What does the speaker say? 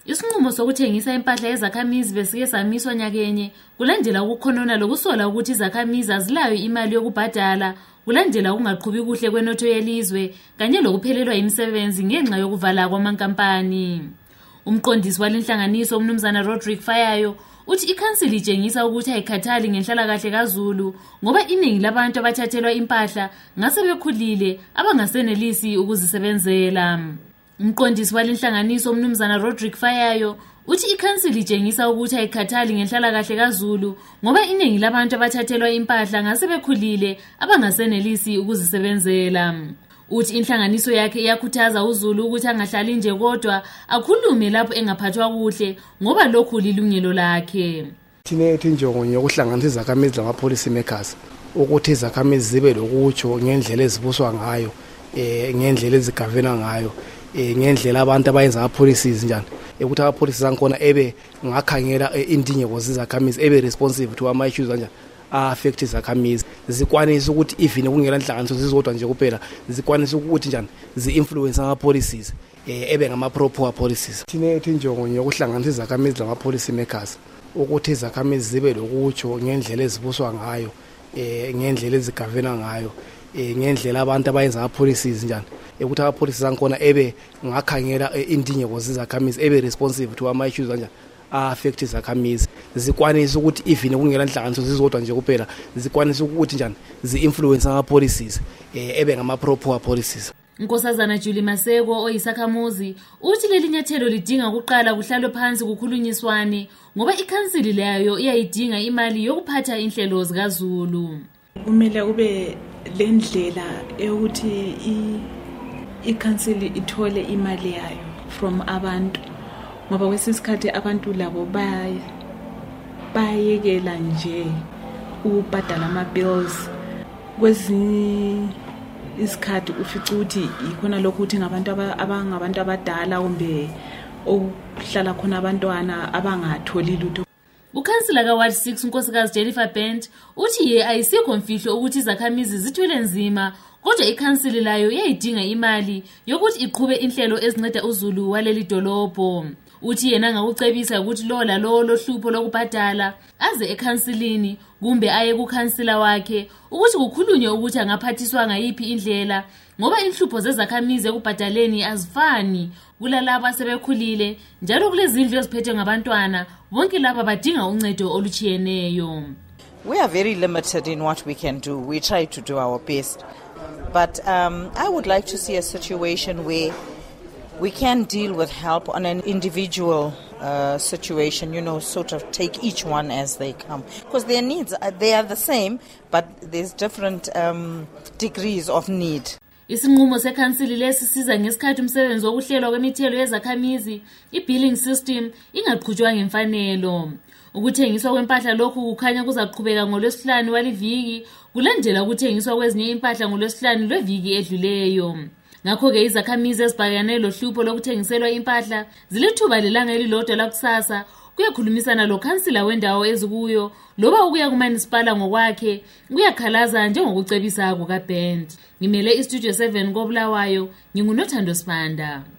Isinqumo sokuthengisa impahla yezakhamizi besike samiswa nyakenye kulandela ukukhonona lokusola ukuthi izakhamizi azilayo imali yokubhadala kulandela ukungaqhubi kuhle kwenotho yelizwe kanye lokuphelelwa imisebenzi ngenxa yokuvala kwamankampani. Umqondisi walenhlanganiso umnumzana Rodrick Fayayo uthi ikhansili itshengisa ukuthi ayikhathali ngenhlalakahle kaZulu ngoba iningi labantu abathathelwa impahla ngase bekhulile abangasenelisi ukuzisebenzela. Umqondisi walenhlanganiso umnumzana Rodrick Fayayo uthi ikhansili itshengisa ukuthi ayikhathali ngenhlalakahle kaZulu ngoba iningi labantu abathathelwa impahla ngase bekhulile abangasenelisi ukuzisebenzela. Uthi inhlanganiso yakhe iyakhuthaza uZulu ukuthi angahlali nje kodwa akhulume lapho engaphathwa kuhle ngoba lokhu lilungelo lakhe. Thina injongo yokuhlanganisa izakhamizi lama-policy makers ukuthi izakhamizi zibe lokutsho ngendlela ezibuswa ngayo, ngendlela ezigavena ngayo, ngendlela abantu abayenza ama-policies njani, ukuthi ama-policies angikhona ebe ngakhangela indingeko zezakhamizi, ebe responsive to ama-issues kanjani affect izakhamizi, zikwanisa ukuthi even kungela inhlanganiso zizodwa nje kuphela zikwanisa ukuthi njani zi-influence ama-policies ebe ngama-proper policies. Thina injongo yokuhlanganisa izakhamizi lama-policy makers ukuthi izakhamizi zibe lokutsho ngendlela ezibuswa ngayo, ngendlela ezigavena ngayo, ngendlela abantu abayenza ama-policies njani, ukuthi ama-policies angikhona ebe ngakhangela indingeko zezakhamizi, ebe responsive to ama-issues kanjani affect izakhamizi, zikwanisa ukuthi even kungela inhlanganiso zizodwa nje kuphela zikwanisa ukuthi njani zi-influence ama-policies ebe ngama-proper policies. Nkosazana Julie Maseko oyisakhamuzi uthi leli nyathelo lidinga ukuqala kuhlalwe phansi kukhulunyiswane ngoba ikhansili leyo iyayidinga imali yokuphatha inhlelo zikaZulu. Kumele kube lendlela ukuthi ikhansili ithole imali yayo from abantu ngoba kwesisikhathi abantu labo bayekela nje ubhadala ama-bills. Kwezinye isikhathi ufica ukuthi ikhona lokho ukuthi ngabantu abangabantu abadala kumbe okuhlala khona abantwana abangatholi lutho. Ukhansila ka Ward 6 unkosikazi Jennifer Bent uthi ye ayisikho mfihlo ukuthi izakhamizi zithwele nzima kodwa ikhansili layo iyayidinga imali yokuthi iqhube inhlelo ezinceda uZulu waleli dolobho. Uthi yena ngakucebisa ukuthi lo hlupho lokubhadala aze ekhansilini kumbe aye kukhansila wakhe ukuthi kukhulunywe ukuthi angaphathiswa ngayiphi indlela ngoba inhlupho zezakhamizi ekubhadaleni azifani kulalabo asebekhulile njalo kulezindlu eziphethwe ngabantwana bonke laba badinga uncedo oluchiyeneyo. We are very limited in what we can do. We try to do our best. But I would like to see a situation where we can deal with help on an individual situation, sort of take each one as they come. Because their needs, they are the same, but there's different degrees of need. Isinqumo sekhansili lesi siza ngesikhathi umsebenzi wokuhlelwa kwemithelo yezakhamizi, i-billing system, ingaqhutshwa ngemfanelo. Ukuthengiswa kwempahla lokhu kukhanya kuzaqhubeka ngoLwesihlanu waliviki kulandela ukuthengiswa kwezinye impahla ngoLwesihlanu lweviki edluleyo. Ngakho-ke izakhamizi ezibhekane lohlupho lokuthengiselwa impahla zilithuba lelanga elilodwa lakusasa kuyakhulumisana lokhansila wendawo ezikuyo loba ukuya kumanisipala ngokwakhe kuyakhalaza njengokucebisa kukaBent. Ngimele iStudio 7 koBulawayo, nginguNothando Sibanda.